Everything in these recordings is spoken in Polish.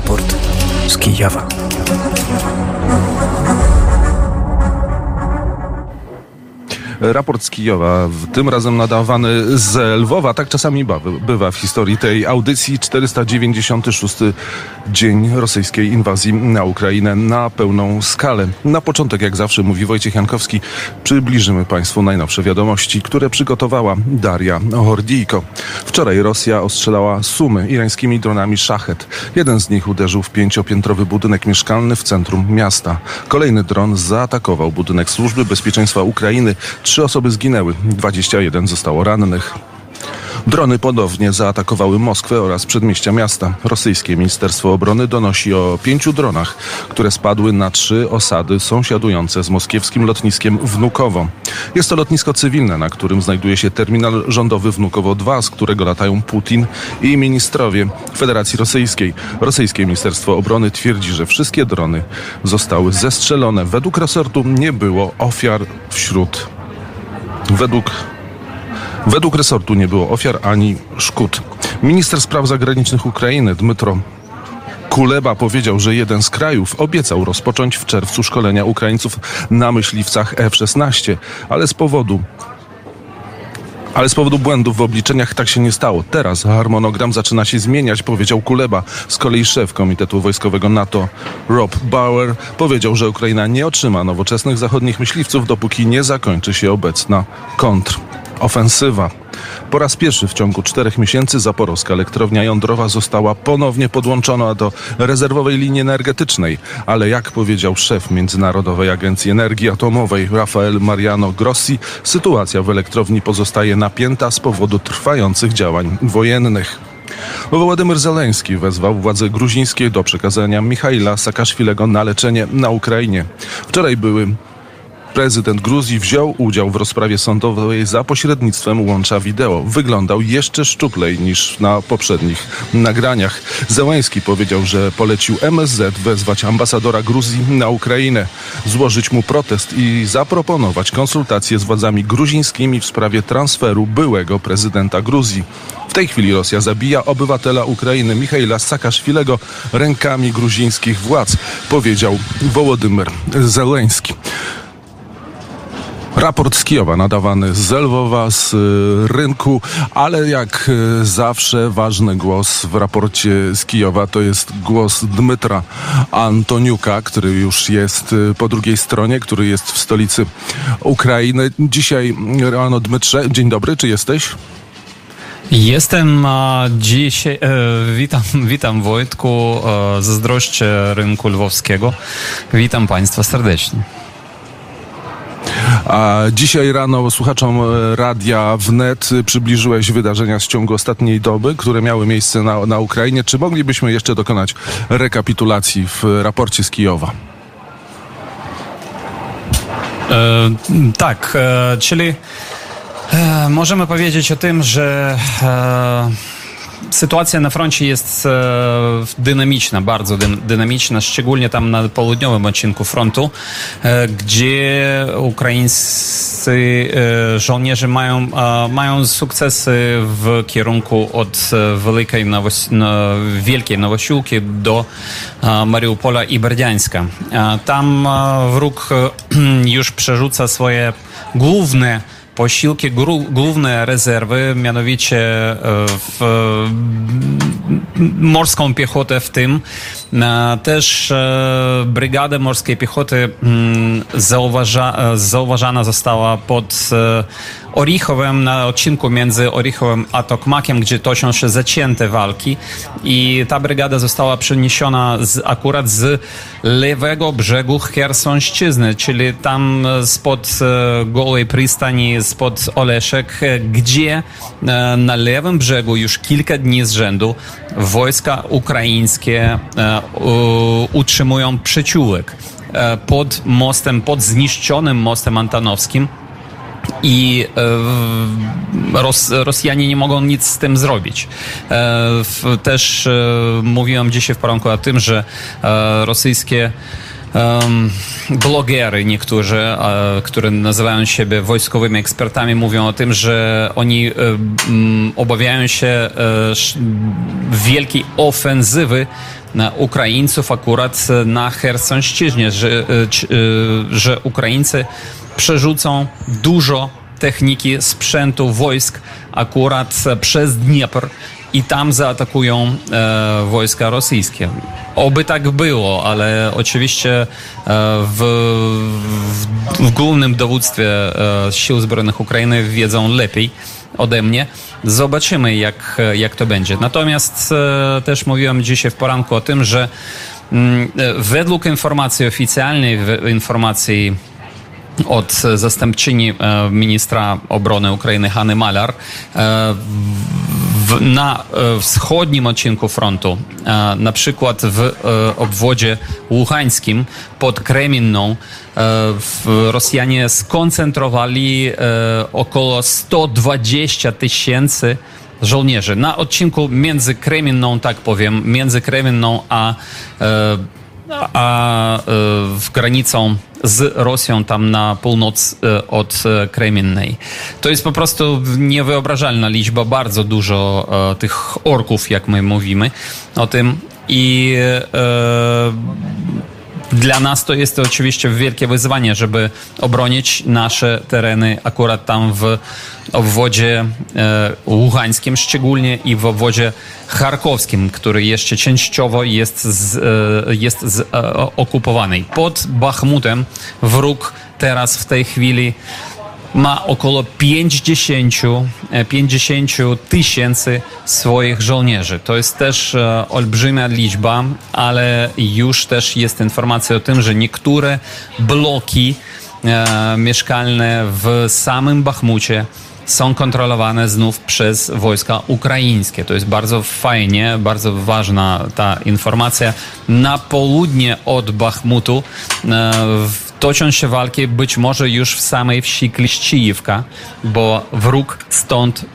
Raport z Kijowa. Raport z Kijowa, tym razem nadawany z Lwowa. Tak czasami bywa w historii tej audycji. 496. dzień rosyjskiej inwazji na Ukrainę na pełną skalę. Na początek, jak zawsze, mówi Wojciech Jankowski, przybliżymy Państwu najnowsze wiadomości, które przygotowała Daria Hordijko. Wczoraj Rosja ostrzelała Sumy irańskimi dronami Szachet. Jeden z nich uderzył w 5-piętrowy budynek mieszkalny w centrum miasta. Kolejny dron zaatakował budynek Służby Bezpieczeństwa Ukrainy. 3 osoby zginęły, 21 zostało rannych. Drony ponownie zaatakowały Moskwę oraz przedmieścia miasta. Rosyjskie Ministerstwo Obrony donosi o 5 dronach, które spadły na 3 osady sąsiadujące z moskiewskim lotniskiem Wnukowo. Jest to lotnisko cywilne, na którym znajduje się terminal rządowy Wnukowo 2, z którego latają Putin i ministrowie Federacji Rosyjskiej. Rosyjskie Ministerstwo Obrony twierdzi, że wszystkie drony zostały zestrzelone. Według resortu nie było ofiar Według resortu nie było ofiar ani szkód. Minister spraw zagranicznych Ukrainy Dmytro Kuleba powiedział, że jeden z krajów obiecał rozpocząć w czerwcu szkolenia Ukraińców na myśliwcach F-16, ale z powodu błędów w obliczeniach tak się nie stało. Teraz harmonogram zaczyna się zmieniać, powiedział Kuleba. Z kolei szef Komitetu Wojskowego NATO Rob Bauer powiedział, że Ukraina nie otrzyma nowoczesnych zachodnich myśliwców, dopóki nie zakończy się obecna kontrofensywa. Po raz pierwszy w ciągu 4 miesięcy zaporowska elektrownia jądrowa została ponownie podłączona do rezerwowej linii energetycznej. Ale jak powiedział szef Międzynarodowej Agencji Energii Atomowej Rafael Mariano Grossi, sytuacja w elektrowni pozostaje napięta z powodu trwających działań wojennych. Wołodymyr Zełenski wezwał władze gruzińskie do przekazania Michaila Saakaszwilego na leczenie na Ukrainie. Wczoraj prezydent Gruzji wziął udział w rozprawie sądowej za pośrednictwem łącza wideo. Wyglądał jeszcze szczuplej niż na poprzednich nagraniach. Zełenski powiedział, że polecił MSZ wezwać ambasadora Gruzji na Ukrainę, złożyć mu protest i zaproponować konsultacje z władzami gruzińskimi w sprawie transferu byłego prezydenta Gruzji. W tej chwili Rosja zabija obywatela Ukrainy Michaila Saakaszwilego rękami gruzińskich władz, powiedział Wołodymyr Zełenski. Raport z Kijowa nadawany z Lwowa, z rynku, ale jak zawsze ważny głos w raporcie z Kijowa to jest głos Dmytra Antoniuka, który już jest po drugiej stronie, który jest w stolicy Ukrainy. Dzisiaj rano, Dmytrze, dzień dobry, czy jesteś? Jestem dzisiaj, witam Wojtku, zazdroszczę rynku lwowskiego, witam Państwa serdecznie. A dzisiaj rano słuchaczom Radia Wnet przybliżyłeś wydarzenia z ciągu ostatniej doby, które miały miejsce na Ukrainie. Czy moglibyśmy jeszcze dokonać rekapitulacji w raporcie z Kijowa? Tak, czyli możemy powiedzieć o tym, że sytuacja na froncie jest dynamiczna, bardzo dynamiczna, szczególnie tam na południowym odcinku frontu, gdzie ukraińscy żołnierze mają sukcesy w kierunku od Wielkiej Nowosiłki do Mariupola i Berdiańska. Tam wróg już przerzuca swoje główne posiłki, główne rezerwy, mianowicie morską piechotę, w tym też Brygada Morskiej Piechoty zauważana została pod Orichowem, na odcinku między Orichowem a Tokmakiem, gdzie toczą się zacięte walki, i ta brygada została przeniesiona akurat z lewego brzegu Chersonszczyzny, czyli tam spod Gołej Przystani, spod Oleszek, gdzie na lewym brzegu już kilka dni z rzędu wojska ukraińskie utrzymują przeciwnik pod mostem, pod zniszczonym mostem antonowskim. I Rosjanie nie mogą nic z tym zrobić. Też mówiłem dzisiaj w poranku o tym, że rosyjskie blogery niektórzy, które nazywają siebie wojskowymi ekspertami, mówią o tym, że oni obawiają się wielkiej ofensywy Ukraińców akurat na Chersonszczyźnie, że Ukraińcy przerzucą dużo techniki, sprzętu, wojsk akurat przez Dniepr i tam zaatakują wojska rosyjskie. Oby tak było, ale oczywiście w głównym dowództwie Sił Zbrojnych Ukrainy wiedzą lepiej ode mnie. Zobaczymy, jak to będzie. Natomiast też mówiłem dzisiaj w poranku o tym, że według informacji oficjalnej, informacji od zastępczyni ministra obrony Ukrainy Hanny Malar, na wschodnim odcinku frontu, na przykład w obwodzie łuhańskim pod Kreminną, Rosjanie skoncentrowali około 120 000 żołnierzy. Na odcinku między Kreminną, tak powiem, między Kreminną a w granicą z Rosją, tam na północ od Kreminnej. To jest po prostu niewyobrażalna liczba, bardzo dużo tych orków, jak my mówimy o tym. I dla nas to jest to oczywiście wielkie wyzwanie, żeby obronić nasze tereny akurat tam w obwodzie łuhańskim szczególnie i w obwodzie charkowskim, który jeszcze częściowo jest okupowany. Pod Bachmutem wróg teraz w tej chwili ma około 50 000 swoich żołnierzy. To jest też olbrzymia liczba, ale już też jest informacja o tym, że niektóre bloki mieszkalne w samym Bachmucie są kontrolowane znów przez wojska ukraińskie. To jest bardzo fajnie, bardzo ważna ta informacja. Na południe od Bachmutu toczą się walki być może już w samej wsi Kliścijówka, bo wróg stąd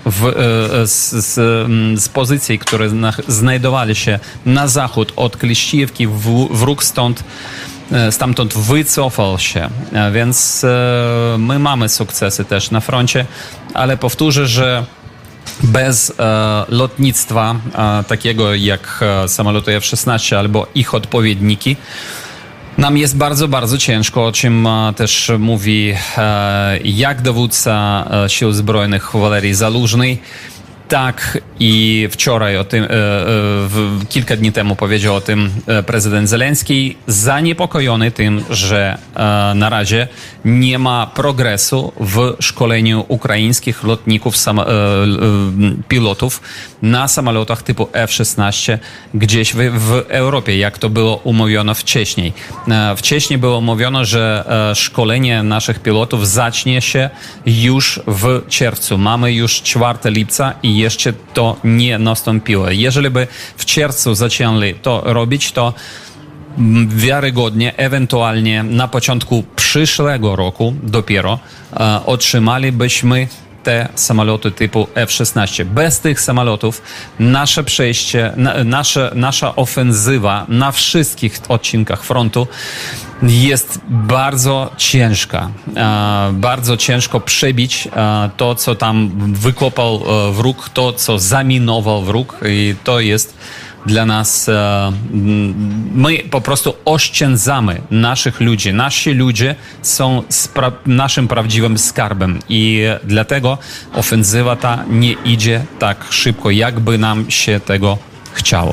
z pozycji, które znajdowali się na zachód od Kliścijówki, wróg stamtąd wycofał się, więc my mamy sukcesy też na froncie, ale powtórzę, że bez lotnictwa takiego jak samoloty F-16 albo ich odpowiedniki nam jest bardzo, bardzo ciężko, o czym też mówi jak dowódca Sił Zbrojnych Walerii Zalużny, tak i wczoraj o tym, kilka dni temu powiedział o tym prezydent Zelenski, zaniepokojony tym, że na razie nie ma progresu w szkoleniu ukraińskich lotników, pilotów na samolotach typu F-16 gdzieś w Europie, jak to było umówione wcześniej. Wcześniej było mówione, że szkolenie naszych pilotów zacznie się już w czerwcu. Mamy już 4 lipca i jeszcze to nie nastąpiło. Jeżeli by w czerwcu zaczęli to robić, to wiarygodnie, ewentualnie na początku przyszłego roku dopiero otrzymalibyśmy te samoloty typu F-16. Bez tych samolotów nasze przejście, nasza ofensywa na wszystkich odcinkach frontu jest bardzo ciężka. Bardzo ciężko przebić to, co tam wykopał wróg, to, co zaminował wróg i to jest dla nas, my po prostu oszczędzamy naszych ludzi. Nasi ludzie są naszym prawdziwym skarbem i dlatego ofensywa ta nie idzie tak szybko, jakby nam się tego chciało.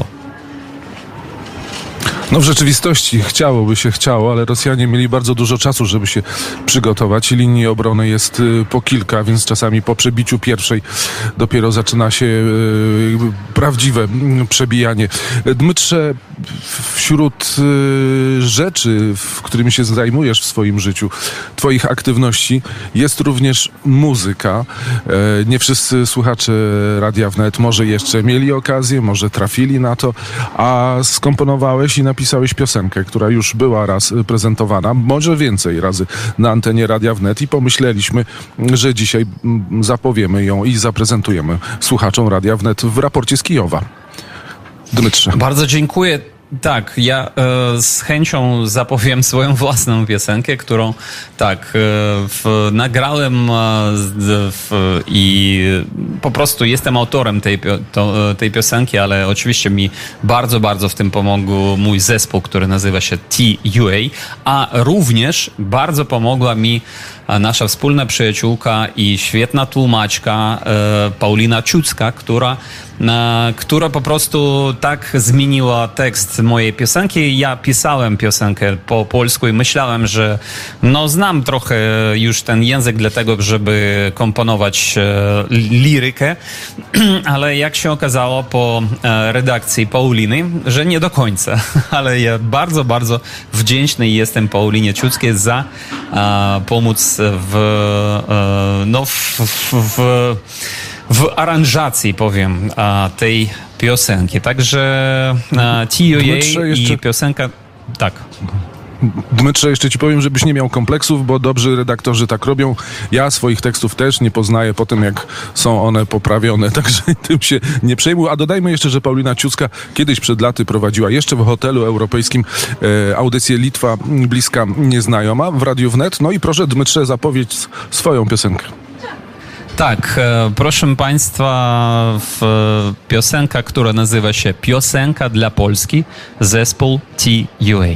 No w rzeczywistości chciało, ale Rosjanie mieli bardzo dużo czasu, żeby się przygotować. Linii obrony jest po kilka, więc czasami po przebiciu pierwszej dopiero zaczyna się prawdziwe przebijanie. Dmytrze, wśród rzeczy, którymi się zajmujesz w swoim życiu, twoich aktywności, jest również muzyka. Nie wszyscy słuchacze Radia Wnet może jeszcze mieli okazję, może trafili na to, a skomponowałeś i napisałeś piosenkę, która już była raz prezentowana, może więcej razy na antenie Radia Wnet i pomyśleliśmy, że dzisiaj zapowiemy ją i zaprezentujemy słuchaczom Radia Wnet w raporcie z Kijowa. Dmytrze. Bardzo dziękuję. Tak, ja z chęcią zapowiem swoją własną piosenkę, którą nagrałem i po prostu jestem autorem tej piosenki, ale oczywiście mi bardzo, bardzo w tym pomógł mój zespół, który nazywa się TUA, a również bardzo pomogła mi nasza wspólna przyjaciółka i świetna tłumaczka Paulina Ciucka, która po prostu tak zmieniła tekst mojej piosenki. Ja pisałem piosenkę po polsku i myślałem, że znam trochę już ten język dla tego, żeby komponować lirykę, ale jak się okazało po redakcji Pauliny, że nie do końca. Ale ja bardzo, bardzo wdzięczny jestem Paulinie Ciuckiej za pomoc w aranżacji, powiem, tej piosenki. Także TUA i piosenka... Tak. Dmytrze, jeszcze ci powiem, żebyś nie miał kompleksów, bo dobrzy redaktorzy tak robią. Ja swoich tekstów też nie poznaję po tym, jak są one poprawione, także tym się nie przejmuj. A dodajmy jeszcze, że Paulina Ciucka kiedyś przed laty prowadziła jeszcze w hotelu europejskim audycję Litwa bliska nieznajoma w Radiu Wnet. No i proszę, Dmytrze, zapowiedz swoją piosenkę. Tak, proszę Państwa, piosenka, która nazywa się Piosenka dla Polski, zespół TUA.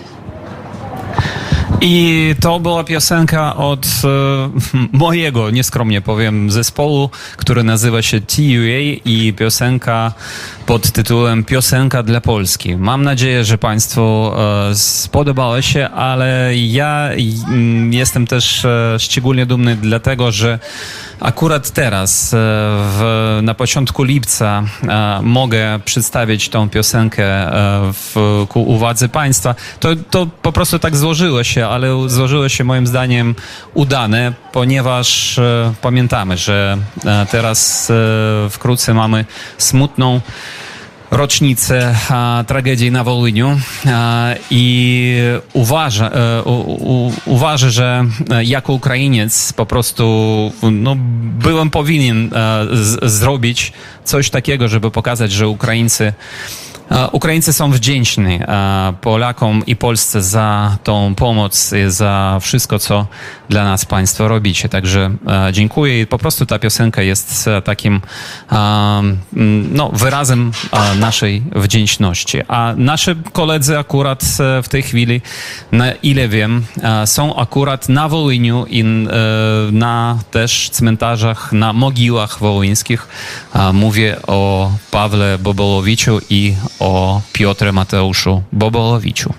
I to była piosenka od mojego, nieskromnie powiem, zespołu, który nazywa się TUA i piosenka pod tytułem Piosenka dla Polski. Mam nadzieję, że Państwu spodobała się, ale ja jestem też szczególnie dumny dlatego, że akurat teraz, na początku lipca, mogę przedstawić tą piosenkę ku uwadze Państwa. To po prostu tak złożyło się, ale złożyło się moim zdaniem udane, ponieważ pamiętamy, że teraz wkrótce mamy smutną rocznicę tragedii na Wołyniu i uważa, że jako Ukrainiec po prostu byłem powinien zrobić coś takiego, żeby pokazać, że Ukraińcy są wdzięczni Polakom i Polsce za tą pomoc i za wszystko, co dla nas Państwo robicie. Także dziękuję i po prostu ta piosenka jest takim wyrazem naszej wdzięczności. A nasi koledzy akurat w tej chwili, na ile wiem, są akurat na Wołyniu i na też cmentarzach, na mogiłach wołyńskich. Mówię o Pawle Bobolowiczu i o Piotrze Mateuszu Bobolowiczu.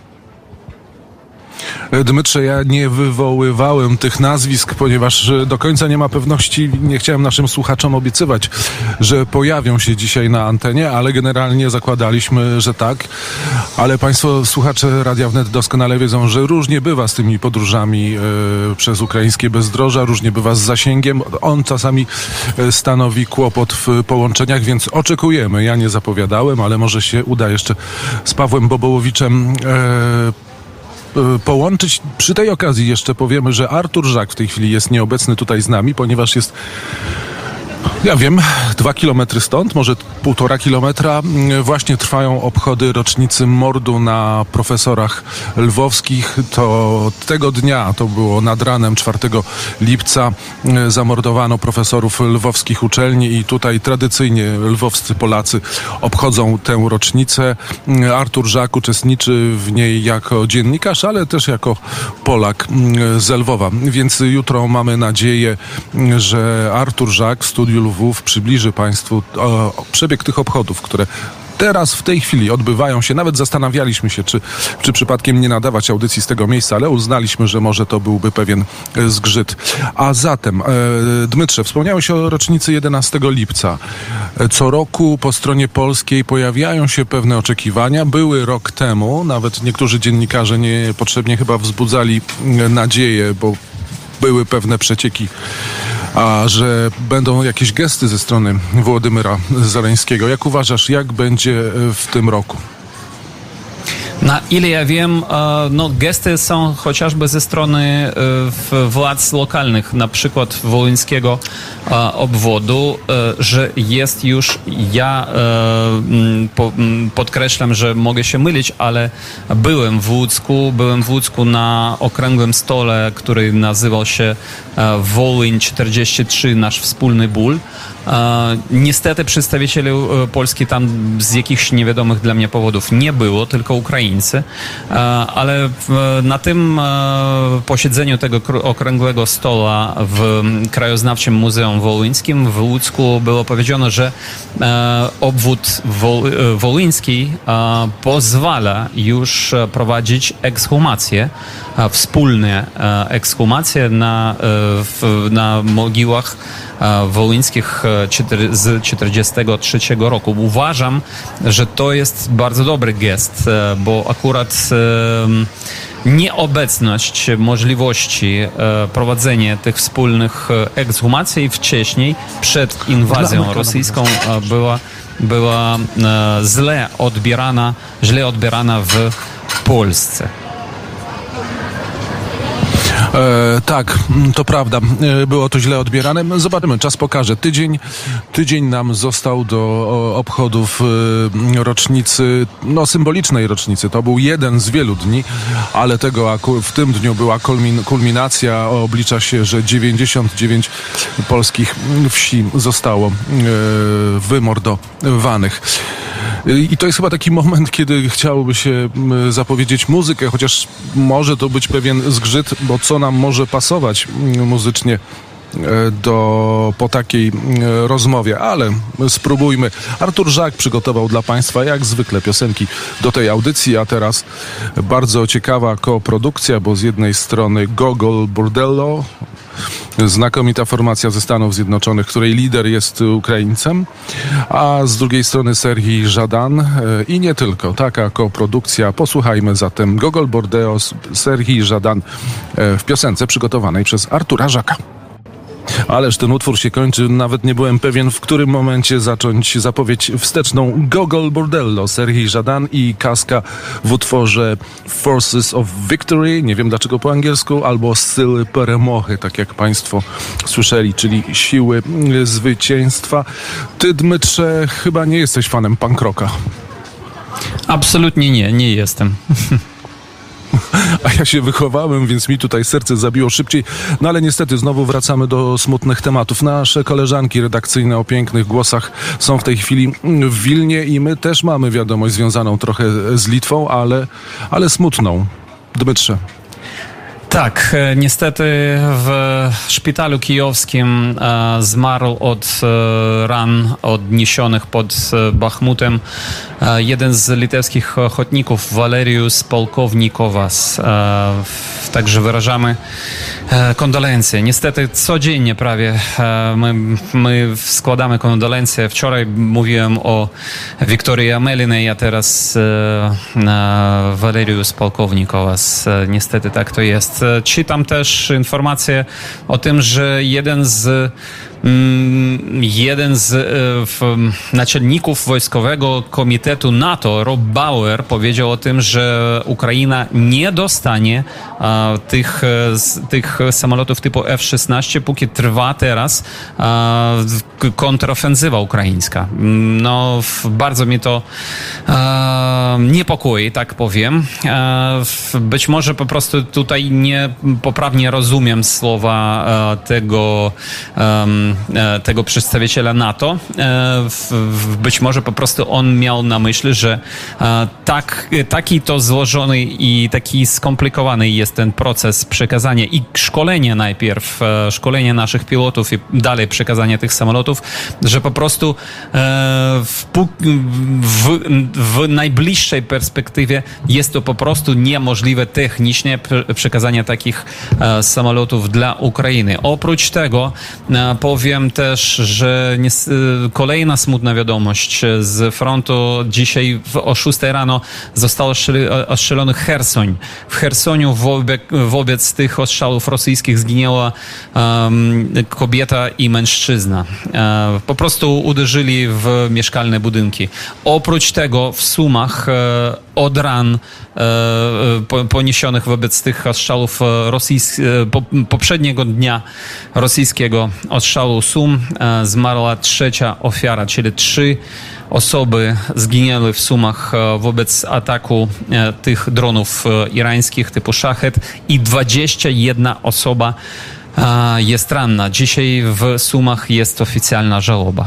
Dmytrze, ja nie wywoływałem tych nazwisk, ponieważ do końca nie ma pewności, nie chciałem naszym słuchaczom obiecywać, że pojawią się dzisiaj na antenie, ale generalnie zakładaliśmy, że tak. Ale Państwo, słuchacze Radia Wnet doskonale wiedzą, że różnie bywa z tymi podróżami przez ukraińskie bezdroża, różnie bywa z zasięgiem. On czasami stanowi kłopot w połączeniach, więc oczekujemy. Ja nie zapowiadałem, ale może się uda jeszcze z Pawłem Bobołowiczem połączyć. Przy tej okazji jeszcze powiemy, że Artur Żak w tej chwili jest nieobecny tutaj z nami, ponieważ jest, ja wiem, 2 kilometry stąd, może 1,5 kilometra. Właśnie trwają obchody rocznicy mordu na profesorach lwowskich. To tego dnia, to było nad ranem 4 lipca, zamordowano profesorów lwowskich uczelni i tutaj tradycyjnie lwowscy Polacy obchodzą tę rocznicę. Artur Żak uczestniczy w niej jako dziennikarz, ale też jako Polak z Lwowa. Więc jutro mamy nadzieję, że Artur Żak w studiu Lwów przybliży Państwu przebieg tych obchodów, które teraz w tej chwili odbywają się. Nawet zastanawialiśmy się, czy przypadkiem nie nadawać audycji z tego miejsca, ale uznaliśmy, że może to byłby pewien zgrzyt. A zatem, Dmytrze, wspomniałeś o rocznicy 11 lipca. Co roku po stronie polskiej pojawiają się pewne oczekiwania. Były rok temu, nawet niektórzy dziennikarze niepotrzebnie chyba wzbudzali nadzieję, bo były pewne przecieki, a że będą jakieś gesty ze strony Wołodymyra Zeleńskiego. Jak uważasz, jak będzie w tym roku? Na ile ja wiem, gesty są chociażby ze strony władz lokalnych, na przykład wołyńskiego obwodu, że jest już, podkreślam, że mogę się mylić, ale byłem w Łódzku na okrągłym stole, który nazywał się Wołyń 43, nasz wspólny ból. Niestety przedstawicieli Polski tam z jakichś niewiadomych dla mnie powodów nie było, tylko Ukraińcy, ale na tym posiedzeniu tego okrągłego stoła w Krajoznawczym Muzeum Wołyńskim w Łódzku było powiedziane, że obwód wołyński pozwala już prowadzić ekshumacje, wspólne ekshumacje na mogiłach wołyńskich z 1943 roku. Uważam, że to jest bardzo dobry gest, bo akurat nieobecność możliwości prowadzenia tych wspólnych ekshumacji wcześniej, przed inwazją rosyjską, była źle odbierana w Polsce. Tak, to prawda. Było to źle odbierane. Zobaczymy, czas pokaże. Tydzień nam został do obchodów rocznicy, symbolicznej rocznicy. To był jeden z wielu dni, ale w tym dniu była kulminacja. Oblicza się, że 99 polskich wsi zostało wymordowanych. I to jest chyba taki moment, kiedy chciałoby się zapowiedzieć muzykę, chociaż może to być pewien zgrzyt, bo co nam może pasować muzycznie po takiej rozmowie, ale spróbujmy. Artur Żak przygotował dla Państwa jak zwykle piosenki do tej audycji, a teraz bardzo ciekawa koprodukcja, bo z jednej strony Gogol Bordello, znakomita formacja ze Stanów Zjednoczonych, której lider jest Ukraińcem, a z drugiej strony Serhii Żadan i nie tylko. Taka koprodukcja. Posłuchajmy zatem Gogol Bordello, Serhii Żadan w piosence przygotowanej przez Artura Żaka. Ależ ten utwór się kończy, nawet nie byłem pewien, w którym momencie zacząć zapowiedź wsteczną. Gogol Bordello, Serhii Żadan i Kaska w utworze Forces of Victory, nie wiem dlaczego po angielsku, albo Syły Peremochy, tak jak Państwo słyszeli, czyli siły zwycięstwa. Ty, Dmytrze, chyba nie jesteś fanem punk rocka. Absolutnie nie jestem. A ja się wychowałem, więc mi tutaj serce zabiło szybciej. No ale niestety znowu wracamy do smutnych tematów. Nasze koleżanki redakcyjne o pięknych głosach są w tej chwili w Wilnie i my też mamy wiadomość związaną trochę z Litwą, ale smutną. Dmytrze. Tak, niestety w szpitalu kijowskim zmarł od ran odniesionych pod Bachmutem jeden z litewskich ochotników, Valerijus Polkownikowas. Także wyrażamy kondolencje. Niestety codziennie prawie my składamy kondolencje. Wczoraj mówiłem o Wiktorii Amelinej, a teraz Valerijus Polkownikowas. Niestety tak to jest. Czytam też informację o tym, że jeden z naczelników Wojskowego Komitetu NATO, Rob Bauer, powiedział o tym, że Ukraina nie dostanie tych samolotów typu F-16, póki trwa teraz kontrofensywa ukraińska. No, bardzo mnie to niepokoi, tak powiem. Być może po prostu tutaj niepoprawnie rozumiem słowa tego przedstawiciela NATO. Być może po prostu on miał na myśli, że taki to złożony i taki skomplikowany jest ten proces przekazania i szkolenia najpierw, szkolenia naszych pilotów i dalej przekazania tych samolotów, że po prostu w najbliższej perspektywie jest to po prostu niemożliwe technicznie przekazanie takich samolotów dla Ukrainy. Oprócz tego powiem też, że kolejna smutna wiadomość z frontu. Dzisiaj o 6 rano został ostrzelony Chersoń. W Chersoniu wobec tych ostrzałów rosyjskich zginęła kobieta i mężczyzna. Po prostu uderzyli w mieszkalne budynki. Oprócz tego w Sumach od ran poniesionych wobec tych ostrzałów poprzedniego dnia rosyjskiego ostrzału Sum zmarła trzecia ofiara, czyli 3 osoby zginęły w Sumach wobec ataku tych dronów irańskich typu Shahed i 21 osoba jest ranna. Dzisiaj w Sumach jest oficjalna żałoba.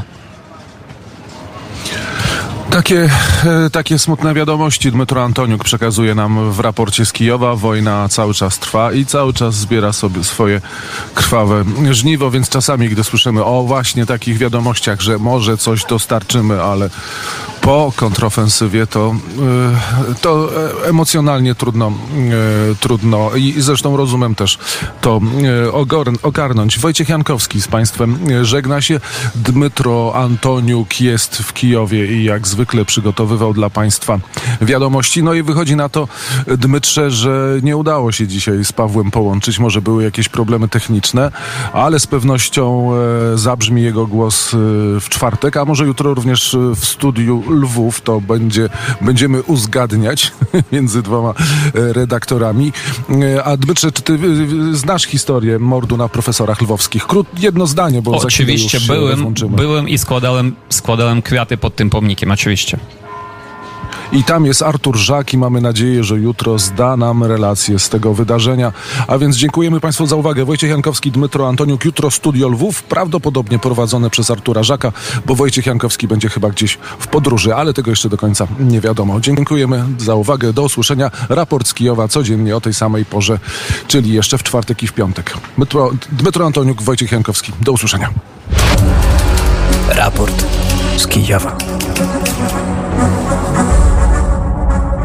Takie smutne wiadomości Dmytro Antoniuk przekazuje nam w raporcie z Kijowa. Wojna cały czas trwa i cały czas zbiera sobie swoje krwawe żniwo, więc czasami, gdy słyszymy o właśnie takich wiadomościach, że może coś dostarczymy, ale po kontrofensywie to emocjonalnie trudno i zresztą rozumem też to ogarnąć. Wojciech Jankowski z Państwem żegna się. Dmytro Antoniuk jest w Kijowie i jak zwykle przygotowywał dla Państwa wiadomości. No i wychodzi na to, Dmytrze, że nie udało się dzisiaj z Pawłem połączyć. Może były jakieś problemy techniczne, ale z pewnością zabrzmi jego głos w czwartek, a może jutro również w studiu Lwów. To będziemy uzgadniać między dwoma redaktorami. A Dmytrze, czy ty znasz historię mordu na profesorach lwowskich? Jedno zdanie, bo oczywiście byłem i składałem kwiaty pod tym pomnikiem, oczywiście. I tam jest Artur Żak i mamy nadzieję, że jutro zda nam relację z tego wydarzenia. A więc dziękujemy Państwu za uwagę. Wojciech Jankowski, Dmytro Antoniuk. Jutro Studio Lwów, prawdopodobnie prowadzone przez Artura Żaka, bo Wojciech Jankowski będzie chyba gdzieś w podróży, ale tego jeszcze do końca nie wiadomo. Dziękujemy za uwagę. Do usłyszenia. Raport z Kijowa codziennie o tej samej porze, czyli jeszcze w czwartek i w piątek. Dmytro Antoniuk, Wojciech Jankowski. Do usłyszenia. Raport z Kijowa.